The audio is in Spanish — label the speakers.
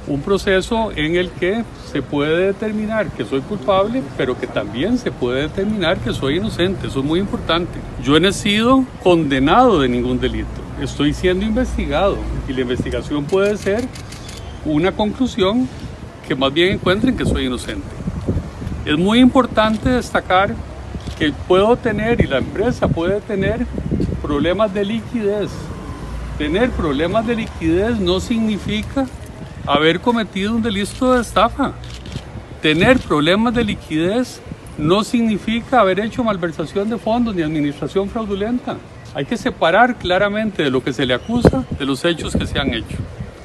Speaker 1: un proceso en el que se puede determinar que soy culpable, pero que también se puede determinar que soy inocente. Eso es muy importante. Yo no he sido condenado de ningún delito. Estoy siendo investigado y la investigación puede ser una conclusión que más bien encuentren que soy inocente. Es muy importante destacar que puedo tener y la empresa puede tener problemas de liquidez. Tener problemas de liquidez no significa haber cometido un delito de estafa. Tener problemas de liquidez no significa haber hecho malversación de fondos ni administración fraudulenta. Hay que separar claramente de lo que se le acusa de los hechos que se han hecho.